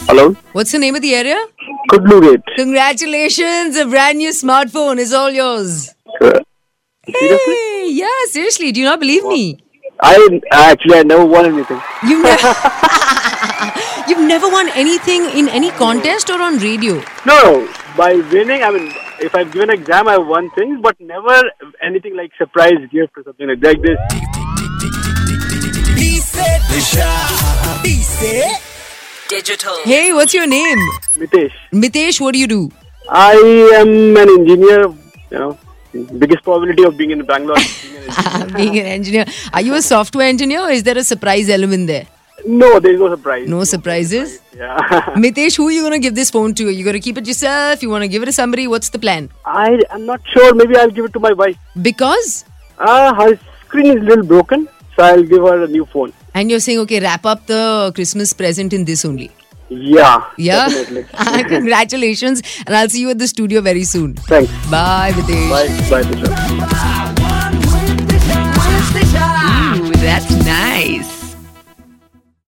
Hello? What's the name of the area? Kudlugate. Congratulations, a brand new smartphone is all yours. Seriously? Hey, yeah, seriously, do you not believe me? I never won anything. You've never, you've never won anything in any contest or on radio? No, by winning, if I've given an exam, I've won things, but never anything like surprise gift or something like this. Digital. Hey, what's your name? Mitesh. Mitesh, what do you do? I am an engineer, biggest probability of being in Bangalore. Being an engineer. Are you a software engineer or is there a surprise element there? No, there is no surprise. No surprises? Yeah. Mitesh, who are you going to give this phone to? Are you going to keep it yourself? You want to give it to somebody? What's the plan? I'm not sure. Maybe I'll give it to my wife. Because? Her screen is a little broken, so I'll give her a new phone. And you're saying, okay, wrap up the Christmas present in this only. Yeah. Yeah? Definitely. Congratulations. And I'll see you at the studio very soon. Thanks. Bye, Mitesh. Bye, Tushar.